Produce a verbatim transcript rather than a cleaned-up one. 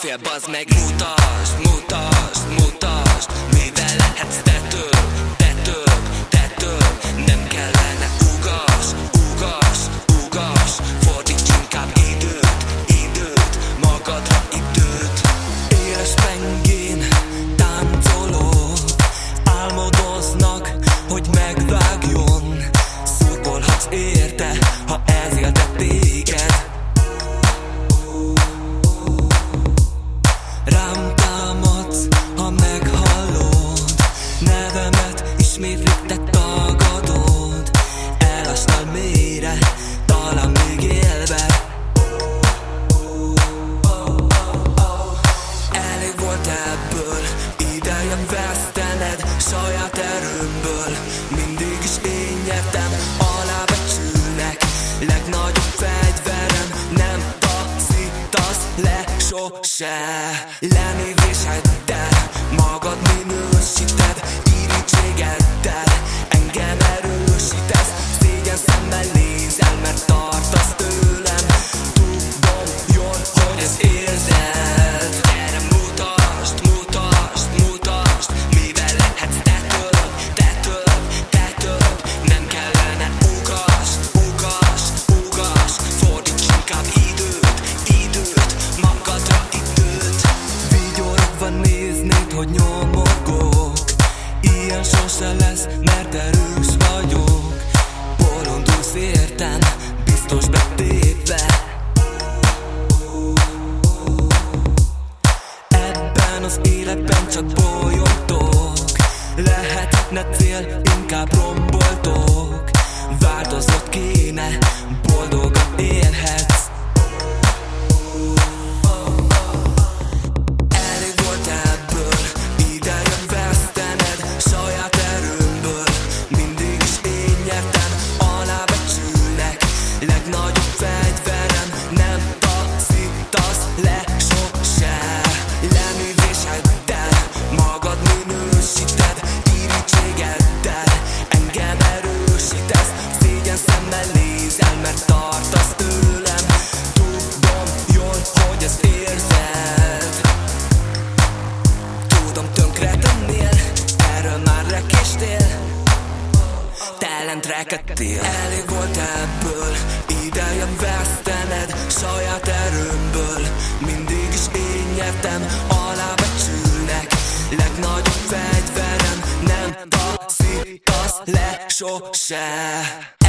fél, bazd meg. Mutasd, mutasd, mutasd, mivel lehetsz te több, te több, te több. Nem kellene ugass, ugass, ugass. Fordíts inkább időt, időt, magadra időt. Éles pengén táncolok, álmodoznak, hogy megvágjon. Szurkolhatsz érte, ha elzélte téged. Rám támadsz, ha meghallod nevemet, ismétlik te tagadod. Elásnál mélyre, talán még élve. Elég volt ebből, ideje vesztened saját erőmből. Mindig is én nyertem, alábecsülnek. Legnagyobb fegyverem, nem taszítasz le sose. Lenézéseddel magad minősíted, irítségeddel engem erősítesz. Szégyen szemmel nézel, mert tartasz tőlem. Tudom jól, hogy ez érzed. Gyere, mutasd, mutasd, mutasd, mivel lehetsz te több, te több, te több. Nem kellene ugass, ugass, ugass. Fordíts inkább időt, időt, magadra időt. Vigyorogva néznéd, hogy nyomorgok. Ilyen sose lesz, mert erős vagyok. Bolondulsz értem, biztos betépve. Ebben az életben csak bolyogtok. Lehetne cél, inkább romboltok. Változott kéne, boldogan élhetsz. Elég volt ebből, ideje vesztened saját erőmből. Mindig is én nyertem, alábecsülnek. Legnagyobb fegyverem, nem taszítasz le sose. Lenézéseddel magad minősíted, irítségeddel engem erősítesz. Szégyen szemmel nézel, mert tartasz tőlem. Tudom jól, hogy ezt érzed. Tudom, tönkre tennél, erről már rekéstél. Te lent rekedtél. Elég volt ebből, ideje vesztened saját erőmből. Mindig is én nyertem, alábecsülnek. Legnagyobb fegyverem, nem taszítasz le sose.